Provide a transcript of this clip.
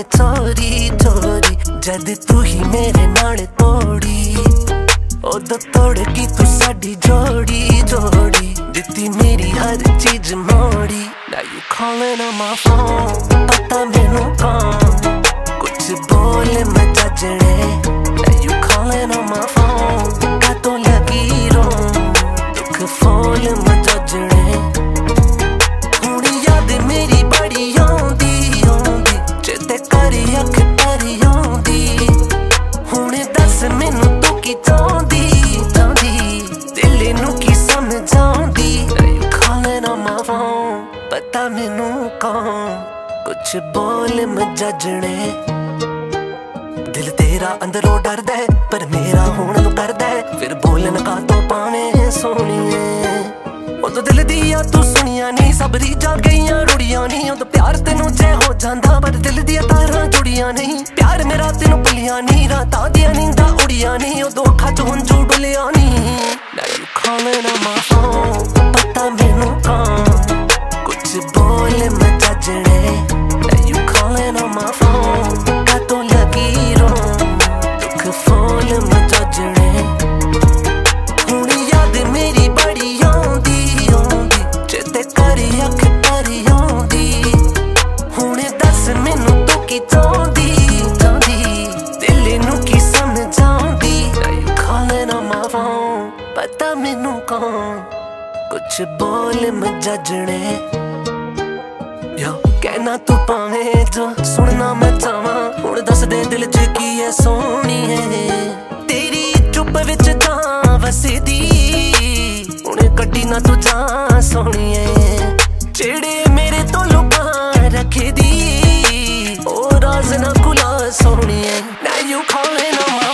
चोरी चोरी जद तू ही मेरे नाल तोड़ी उदो तोड़ की तू साडी जोड़ी जोड़ी दिती मेरी हर चीज मोड़ी। Now you calling on my phone पता मैनू कौन कुछ बोल मैं जजने। Now you calling on my phone कातों लगी रो दुख फोल मैं जजने। हुण याद मेरी बड़ी आउंदी आउंदी चेते कर अख भरी आउंदी। हुण दस मैनू तू की चाहुंदी चाहुंदी दिल नू की समझ आउंदी। You calling on my phone पता मैनू कौन कुछ बोल मैं जजने। दिल तेरा अंदरों डरदा है पर मेरा होण नू करदा है फिर बोलन का तो पावे सोहणीए। उदो दिल दिया तू सुनिया नहीं सब रीझां गईयां रुड़ियां नहीं। उदो प्यार तेनू जे हो जांदा पर दिल दिया तारां जुड़ियां नहीं। प्यार मेरा तेनू भुलिया नहीं रातां दियां नींदां उड़ियां नहीं। उदो अखां चों हंझू डुलिया नहीं। Now you calling on my phone पता मैनू कौन कुछ बोल मैं जजने। Now you calling on my phone कातों लगी रो दुख फोल मैं जजने। हुण याद मेरी बड़ी आउंदी आउंदी चेते कर अख भरी आउंदी। हुण दस मैनू तू की चाहुंदी चाहुंदी दिल नू की समझ आउंदी। Now you calling on my phone पता मैनू कौन कुछ बोल मैं जजने। यो कहना तू पावे जो सुनना मैं चाहां हुण दस दे दिल च की है सोहणीए। तेरी चुप विच जां वसदी हुण कड्डी ना तू जां सोहणीए। जेड़े मेरे तो लुका रखे दी ओ राज ना खुला सोहणीए। Now you calling on my